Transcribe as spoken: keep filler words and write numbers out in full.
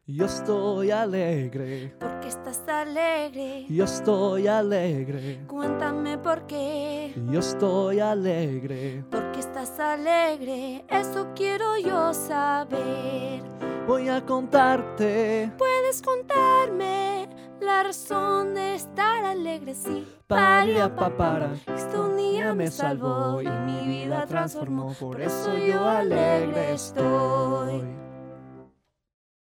Yo estoy alegre, ¿Por qué estás alegre? yo estoy alegre, Cuéntame por qué. yo estoy alegre. ¿Por qué estás alegre? Eso quiero yo saber. Voy a contarte, ¿Puedes contarme la razón de estar alegre? Sí, paria papara. esto un día me salvó y mi vida transformó. Por eso yo alegre estoy.